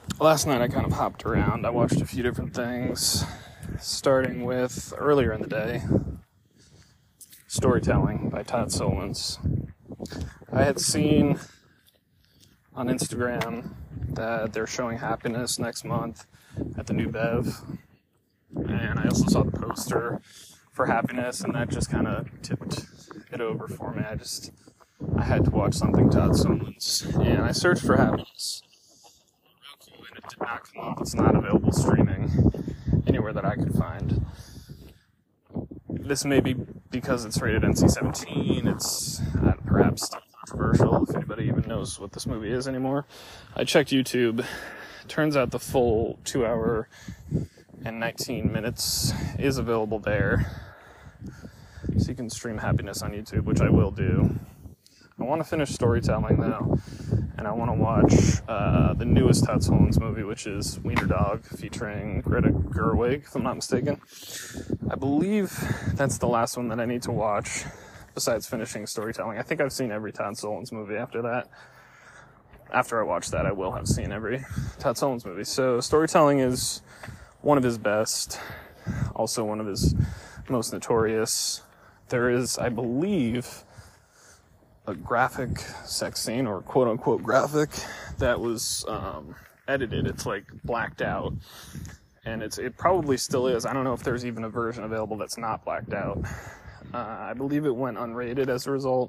Last night I kind of hopped around. I watched a few different things, starting with earlier in the day, Storytelling by Todd Solondz. I had seen on Instagram that they're showing Happiness next month at the New Bev, and I also saw the poster for Happiness, and that just kind of tipped it over for me. I had to watch something Todd Solondz, and I searched for Happiness. And it did not come up. It's not available streaming anywhere that I could find. This may be because it's rated NC-17. It's perhaps controversial, if anybody even knows what this movie is anymore. I checked YouTube. Turns out the full 2 hour and 19 minutes is available there. So you can stream Happiness on YouTube, which I will do. I want to finish Storytelling, though, and I want to watch the newest Todd Solondz movie, which is Wiener Dog, featuring Greta Gerwig, if I'm not mistaken. I believe that's the last one that I need to watch, besides finishing Storytelling. I think I've seen every Todd Solondz movie after that. After I watch that, I will have seen every Todd Solondz movie. So Storytelling is one of his best, also one of his most notorious. There is, I believe, a graphic sex scene, or quote-unquote graphic, that was edited. It's like blacked out, and it probably still is. I don't know if there's even a version available that's not blacked out. I believe it went unrated as a result.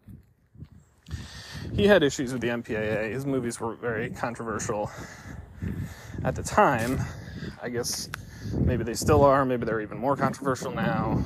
He had issues with the MPAA. His movies were very controversial at the time. I guess maybe they still are. Maybe they're even more controversial now.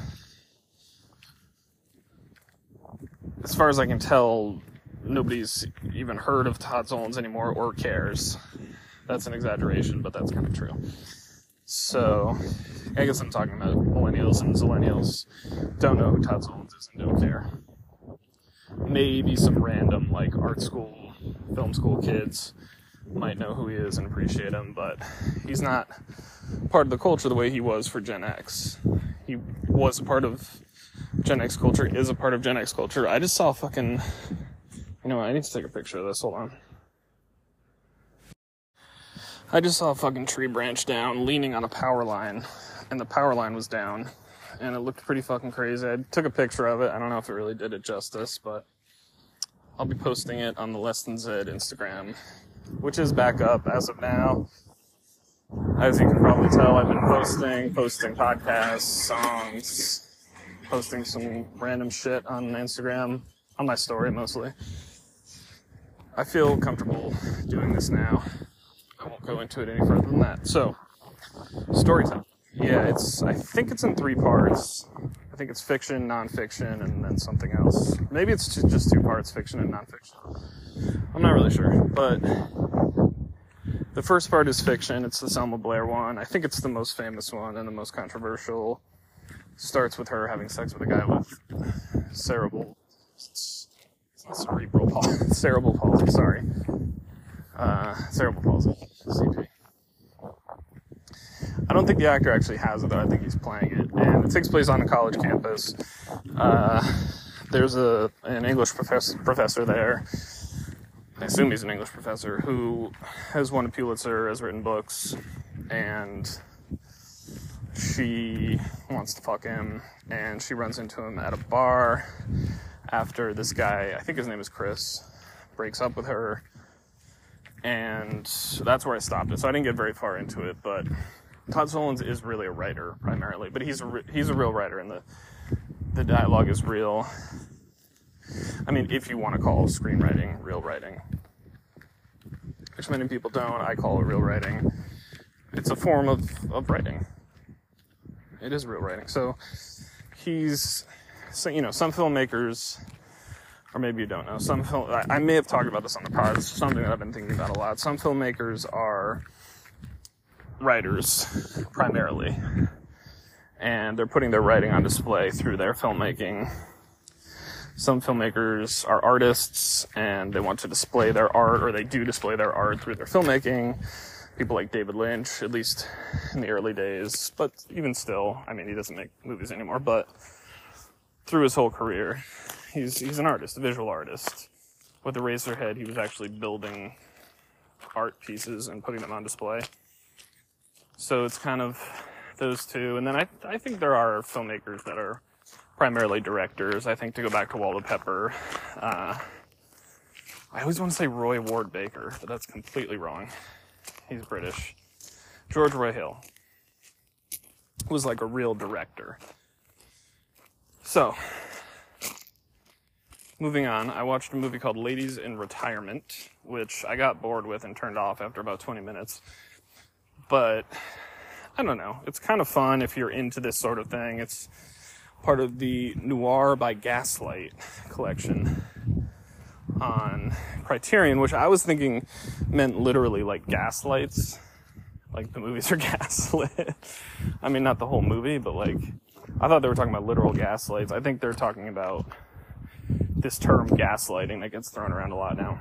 As far as I can tell, nobody's even heard of Todd Solondz anymore or cares. That's an exaggeration, but that's kind of true. So, I guess I'm talking about millennials and zillennials. Don't know who Todd Solondz is and don't care. Maybe some random, like, art school, film school kids might know who he is and appreciate him, but he's not part of the culture the way he was for Gen X. He was a part of Gen X culture, is a part of Gen X culture. I just saw I need to take a picture of this, hold on. I just saw a fucking tree branch down, leaning on a power line, and the power line was down, and it looked pretty fucking crazy. I took a picture of it. I don't know if it really did it justice, but I'll be posting it on the Less Than Zed Instagram, which is back up as of now. As you can probably tell, I've been posting podcasts, songs, posting some random shit on Instagram, on my story mostly. I feel comfortable doing this now. I won't go into it any further than that. So, Storytelling. Yeah, I think it's in 3 parts. I think it's fiction, nonfiction, and then something else. Maybe it's just 2 parts, fiction and nonfiction. I'm not really sure, but the first part is fiction. It's the Selma Blair one. I think it's the most famous one and the most controversial. Starts with her having sex with a guy with cerebral palsy, cerebral palsy, CP. I don't think the actor actually has it, though. I think he's playing it, and it takes place on a college campus. There's an English professor there. I assume he's an English professor who has won a Pulitzer, has written books, and she wants to fuck him, and she runs into him at a bar after this guy, I think his name is Chris, breaks up with her, and that's where I stopped it. So I didn't get very far into it, but Todd Solondz is really a writer primarily, but he's a real writer, and the dialogue is real. I mean, if you want to call screenwriting real writing, which many people don't, I call it real writing. It's a form of writing. It is real writing. So some filmmakers, or maybe you don't know, I may have talked about this on the pod. It's something that I've been thinking about a lot. Some filmmakers are writers, primarily, and they're putting their writing on display through their filmmaking. Some filmmakers are artists, and they want to display their art, or they do display their art through their filmmaking. People like David Lynch, at least in the early days, but even still, I mean, he doesn't make movies anymore, but through his whole career, he's an artist, a visual artist. With Eraserhead, he was actually building art pieces and putting them on display. So it's kind of those two. And then I think there are filmmakers that are primarily directors. I think, to go back to Waldo Pepper, I always want to say Roy Ward Baker, but that's completely wrong. He's British. George Roy Hill was like a real director. So, moving on, I watched a movie called Ladies in Retirement, which I got bored with and turned off after about 20 minutes. But, I don't know, it's kind of fun if you're into this sort of thing. It's part of the Noir by Gaslight collection on Criterion, which I was thinking meant literally like gaslights. Like, the movies are gaslit. I mean, not the whole movie, but like, I thought they were talking about literal gaslights. I think they're talking about this term gaslighting that gets thrown around a lot now.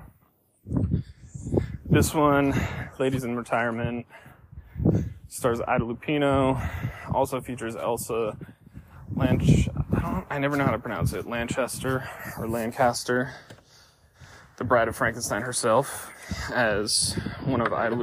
This one, Ladies in Retirement, stars Ida Lupino, also features Elsa I never know how to pronounce it, Lanchester or Lancaster, the Bride of Frankenstein herself, as one of Ida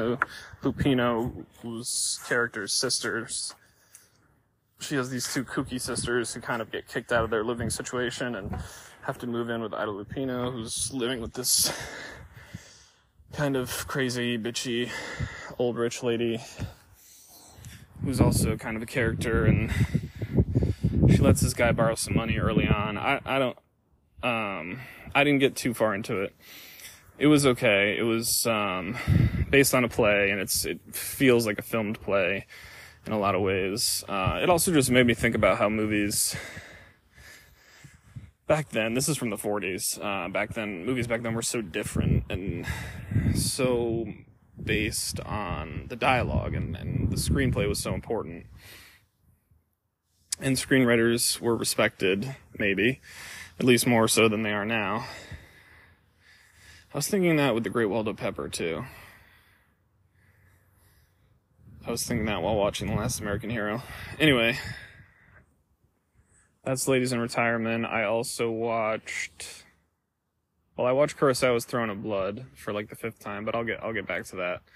Lupino's character's sisters. She has these two kooky sisters who kind of get kicked out of their living situation and have to move in with Ida Lupino, who's living with this kind of crazy, bitchy, old rich lady who's also kind of a character, and she lets this guy borrow some money early on. I didn't get too far into it. It was okay. It was based on a play, and it feels like a filmed play in a lot of ways. It also just made me think about how movies back then, this is from the 40s, movies back then were so different and so based on the dialogue, and the screenplay was so important. And screenwriters were respected, maybe, at least more so than they are now. I was thinking that with The Great Waldo Pepper, too. I was thinking that while watching The Last American Hero. Anyway, that's Ladies in Retirement. I also watched Kurosawa's Throne of Blood for like the 5th time, but I'll get back to that.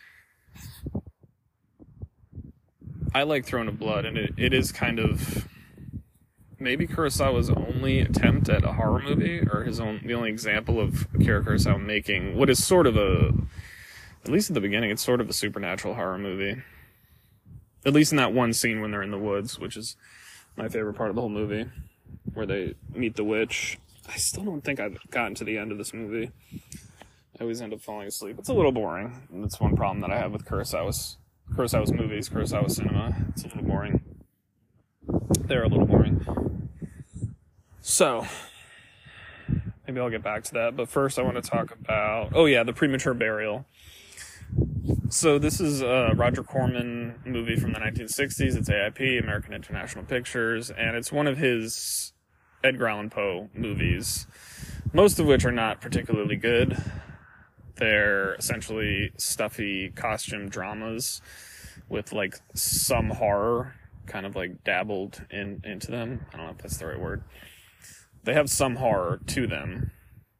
I like Throne of Blood, and it is kind of maybe Kurosawa's only attempt at a horror movie, or the only example of Akira Kurosawa making what is sort of at least at the beginning, it's sort of a supernatural horror movie. At least in that one scene when they're in the woods, which is my favorite part of the whole movie, where they meet the witch. I still don't think I've gotten to the end of this movie. I always end up falling asleep. It's a little boring. And that's one problem that I have with Kurosawa's movies, Kurosawa cinema. It's a little boring. They're a little boring. So, maybe I'll get back to that. But first I want to talk about, The Premature Burial. So this is a Roger Corman movie from the 1960s. It's AIP, American International Pictures, and it's one of his Edgar Allan Poe movies, most of which are not particularly good. They're essentially stuffy costume dramas with like some horror kind of like dabbled into them. I don't know if that's the right word. They have some horror to them.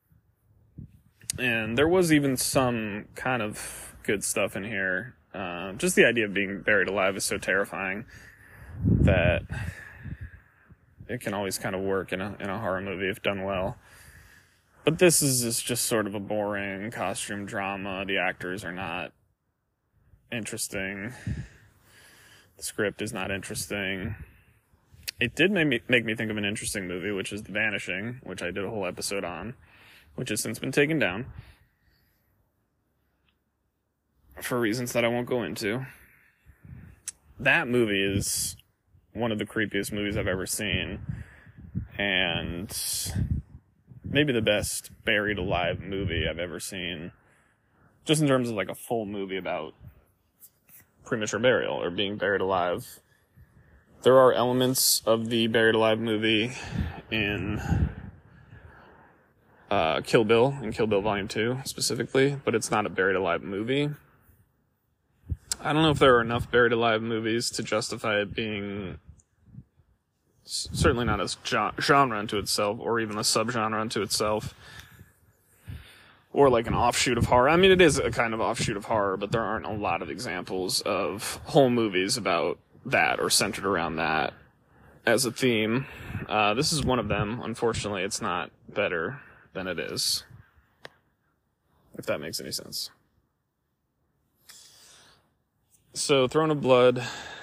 And there was even some kind of good stuff in here. Just the idea of being buried alive is so terrifying that it can always kind of work in a horror movie if done well. But this is just sort of a boring costume drama. The actors are not interesting. The script is not interesting. It did make me think of an interesting movie, which is The Vanishing, which I did a whole episode on, which has since been taken down for reasons that I won't go into. That movie is one of the creepiest movies I've ever seen, and maybe the best buried alive movie I've ever seen, just in terms of like a full movie about premature burial or being buried alive. There are elements of the buried alive movie in Kill Bill, in Kill Bill Volume 2 specifically, but it's not a buried alive movie. I don't know if there are enough buried alive movies to justify it being certainly not a genre unto itself, or even a subgenre unto itself. or like an offshoot of horror. I mean, it is a kind of offshoot of horror, but there aren't a lot of examples of whole movies about that or centered around that as a theme. This is one of them. Unfortunately, it's not better than it is, if that makes any sense. So, Throne of Blood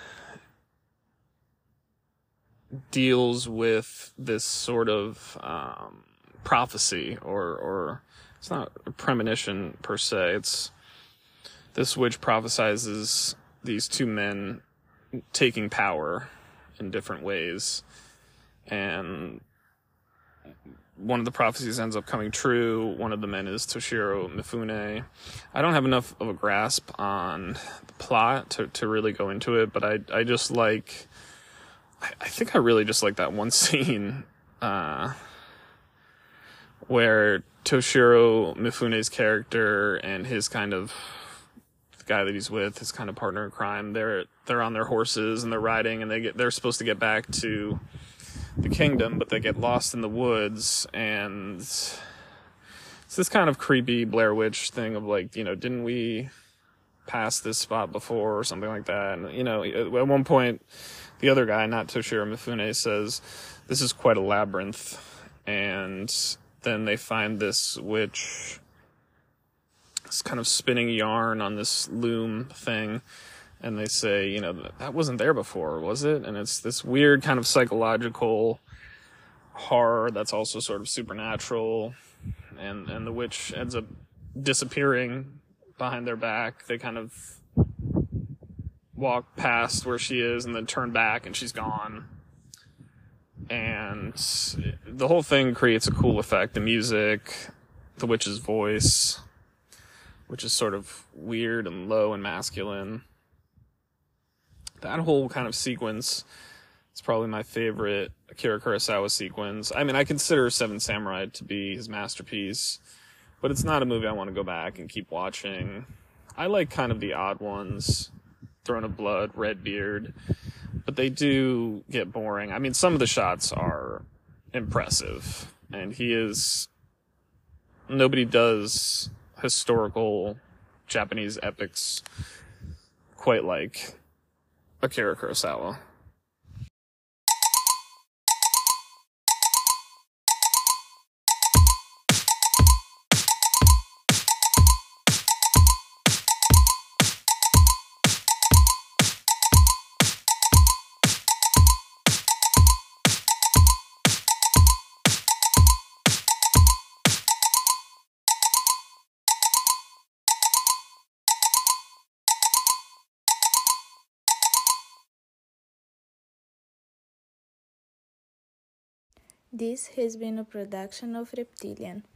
deals with this sort of prophecy, or it's not a premonition per se. It's this witch prophesizes these two men taking power in different ways, and one of the prophecies ends up coming true. One of the men is Toshiro Mifune. I don't have enough of a grasp on the plot to really go into it, but I just like, I think I really just like that one scene where Toshiro Mifune's character and his kind of, the guy that he's with, his kind of partner in crime, they're on their horses and they're riding, and they're supposed to get back to the kingdom, but they get lost in the woods, and it's this kind of creepy Blair Witch thing of like, didn't we pass this spot before or something like that? And, at one point, the other guy, not Toshiro Mifune, says, this is quite a labyrinth, and then they find this witch, this kind of spinning yarn on this loom thing, and they say, that wasn't there before, was it? And it's this weird kind of psychological horror that's also sort of supernatural, and the witch ends up disappearing behind their back. They kind of walk past where she is and then turn back and she's gone. And the whole thing creates a cool effect. The music, the witch's voice, which is sort of weird and low and masculine. That whole kind of sequence is probably my favorite Akira Kurosawa sequence. I mean, I consider Seven Samurai to be his masterpiece, but it's not a movie I want to go back and keep watching. I like kind of the odd ones, Throne of Blood, Redbeard, but they do get boring. I mean, some of the shots are impressive, and nobody does historical Japanese epics quite like Akira Kurosawa. This has been a production of Reptilian.